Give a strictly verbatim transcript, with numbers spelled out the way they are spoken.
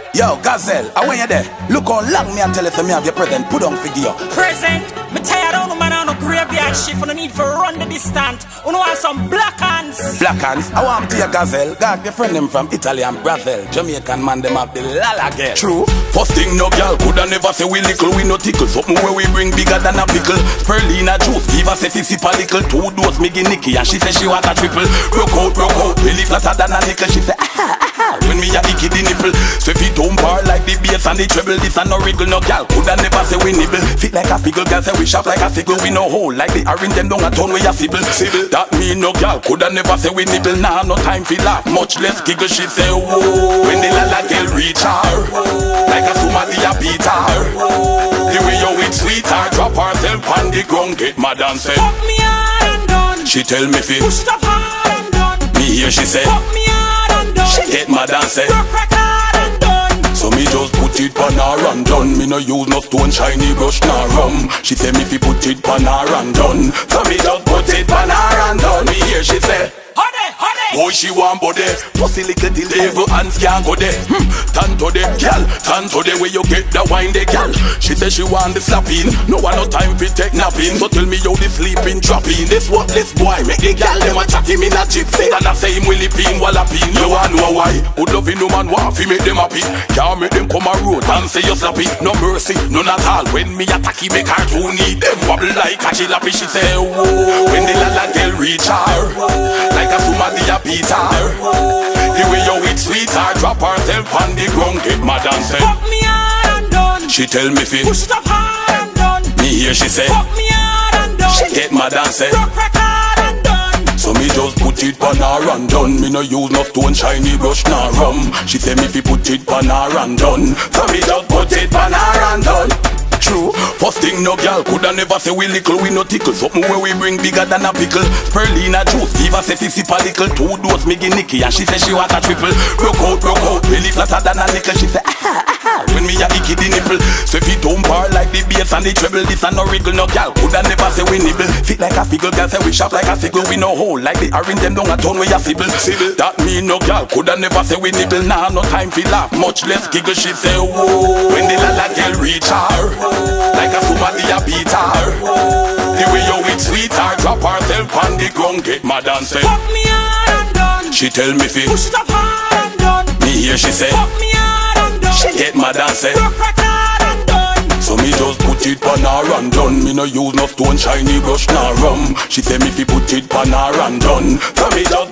Yo, Gazelle, I want you there. Look how long me and tell you for me have your present. Put on figure. Present? Me tired of no man on no graveyard shift. No need for run the distance. You know want some black hands. Black hands? I want to your Gazelle. Got your friend them from Italy and Brazil. Jamaican man them have the lala girl. True. First thing no girl coulda never say we little, we no tickle. Something where we bring bigger than a pickle. Spirulina juice, give us a sip a little. Two dose me Nicky and she say she want a triple. Rock out, rock out, really flatter than a nickel. She say aha, aha. When me a icky the nipple. So if it don't bar like the bass and the treble, this a no wriggle. No girl coulda never say we nibble. Fit like a figgle, girl say we sharp like a sickle. We no hole like the orange them down a town where you sibble. Sibble. That mean no girl coulda never say we nibble. Nah, no time for laugh, much less giggle. She say whoa. When the lala girl reach her, like a somebody a beat her. The way you it sweet her, drop herself on the ground, get mad and say fuck me hard and done. She tell me fi push up hard and done. Me hear she say fuck me hard and done. She get mad and say rock rock hard and done. So me just put it pan her and done. Me no use no stone shiny brush nor rum. She say me fi put it pan her and done. So me just put it pan her and done. Me hear she say honey, honey. boy she want body, pussy little till devil hands can't go there. Hmm, turn to the girl, turn to the way you get the wine the girl. She say she want the slapping, no one no time for take napping. So tell me how the sleeping dropping. This what this boy make the girl them a chat him in a jeep. Say that I say him will pin wallapin. You want know why? Would love no man want fi make them happy. Can't make them come a road and say you slappy. No mercy, none at all. When me attack him make her too need them wobble like a chillapi. She say whoa. When the lala girl reach her, like a somebody a beat her. The way you it sweet her, drop herself on the ground, get mad and say fuck me hard and done. She tell me fi push up hard and done. Me hear she say fuck me hard and done. She get mad and say rock rock hard and done. So me just put it pan her and done. Me no use no stone shiny brush nor rum. She say me fi put it pan her and done. So me just put it pan her and done. True. First thing no girl coulda never say we little, we no tickle. Something where we bring bigger than a pickle. Spirulina juice, give us a sip a little. Two dose me Nicky and she say she want a triple. Rock out, rock out, really flatter than a nickel. She say aha, aha. When me a icky the nipple. So if it don't bar like the bass and the treble, this a no wriggle. No girl coulda never say we nibble. Fit like a figgle, girl say we sharp like a sickle. We no hole like the orange them down a town where you sibble. Sibble. That mean no girl coulda never say we nibble. Nah, no time for laugh, much less giggle. She say whoa. When the lala girl reach her, like a somebody a beat her. The way you it sweet her, drop herself on the ground, get mad and say fuck me hard and done. She tell me fi push up hard and done. Me hear she say fuck me hard and done. She get mad and say rock rock hard and done. So me just put it pan her and done. Me no use no stone shiny brush nor rum. She say me fi put it pan her and done. So me just